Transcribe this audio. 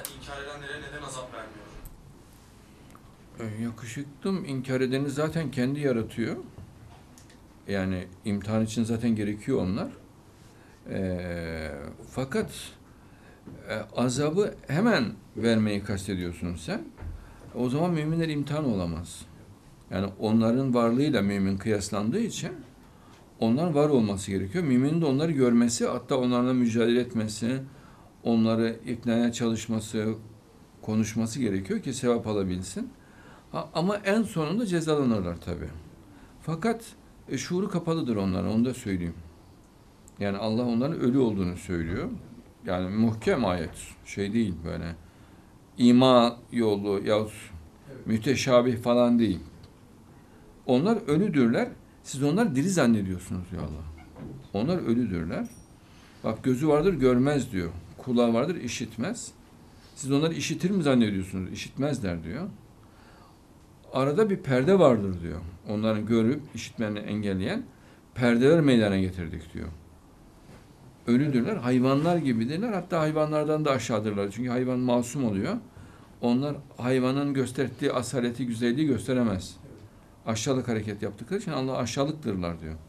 inkar edenlere neden azap vermiyor? Yakışıklım inkar edeni zaten kendi yaratıyor. Yani imtihan için zaten gerekiyor onlar. Fakat azabı hemen vermeyi kastediyorsun sen. O zaman müminler imtihan olamaz. Yani onların varlığıyla mümin kıyaslandığı için onların var olması gerekiyor. Müminin de onları görmesi, hatta onlarla mücadele etmesi, onları iknaya çalışması, konuşması gerekiyor ki sevap alabilsin. Ama en sonunda cezalanırlar tabii. Fakat şuuru kapalıdır onların, onu da söyleyeyim. Yani Allah onların ölü olduğunu söylüyor. Yani muhkem ayet, şey değil böyle. İma yolu yahut müteşabih falan değil. Onlar ölüdürler. Siz onları diri zannediyorsunuz diyor Allah. Onlar ölüdürler. Bak gözü vardır görmez diyor. Kulağı vardır işitmez. Siz onları işitir mi zannediyorsunuz? İşitmezler diyor. Arada bir perde vardır diyor. Onların görüp işitmelerini engelleyen perdeler meydana getirdik diyor. Ölüdürler, hayvanlar gibidirler. Hatta hayvanlardan da aşağıdırlar. Çünkü hayvan masum oluyor. Onlar hayvanın gösterdiği asaleti, güzelliği gösteremez. Aşağılık hareket yaptıkları için Allah aşağılıktırlar diyor.